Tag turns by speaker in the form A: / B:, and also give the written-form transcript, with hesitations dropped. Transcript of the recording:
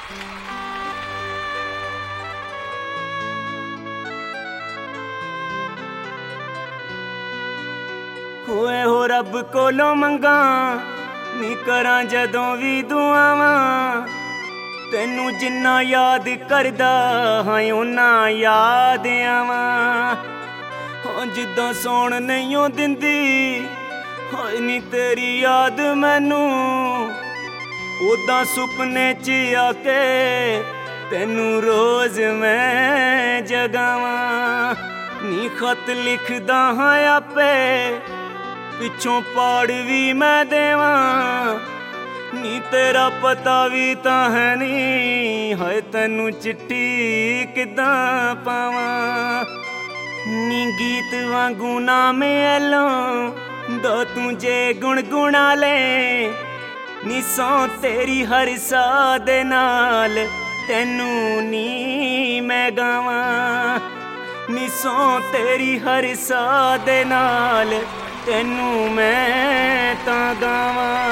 A: ਹੋਏ ਹੋ ਰੱਬ ਕੋਲੋਂ ਮੰਗਾਂ ਨੀ ਕਰਾਂ ਜਦੋਂ ਵੀ ਦੁਆਵਾਂ, ਤੈਨੂੰ ਜਿੰਨਾ ਯਾਦ ਕਰਦਾ ਹਾਂ ਓਨਾ ਯਾਦ ਆਵਾਂ। ਹਾਂ ਜਿੱਦਾਂ ਸੌਣ ਨਹੀਂ ਓ ਦਿੰਦੀ ਹਾਏ ਨੀ ਤੇਰੀ ਯਾਦ ਮੈਨੂੰ, ਉਦਾਂ ਸੁਪਨੇ 'ਚ ਆ ਕੇ ਤੈਨੂੰ ਰੋਜ਼ ਮੈਂ ਜਗਾਵਾਂ। ਨੀ ਖਤ ਲਿਖਦਾ ਹਾਂ ਆਪੇ ਪਿੱਛੋਂ ਪਾੜ ਵੀ ਮੈਂ ਦੇਵਾਂ, ਨੀ ਤੇਰਾ ਪਤਾ ਵੀ ਤਾਂ ਹੈ ਨੀ ਹਾਏ ਤੈਨੂੰ ਚਿੱਠੀ ਕਿੱਦਾਂ ਪਾਵਾਂ। ਨੀ ਗੀਤ ਵਾਂਗੂ ਨਾ ਮੇਲੋਂ ਦੋ ਤੂੰ ਜੇ ਗੁਣਗੁਣਾ ਲੈ, ਨੀ ਸੌ ਤੇਰੀ ਹਰ ਸਾਹ ਦੇ ਨਾਲ ਤੈਨੂੰ ਨੀ ਮੈਂ ਗਾਵਾਂ। ਨੀ ਸੌ ਤੇਰੀ ਹਰ ਸਾਹ ਦੇ ਨਾਲ ਤੈਨੂੰ ਮੈਂ ਤਾਂ ਗਾਵਾਂ।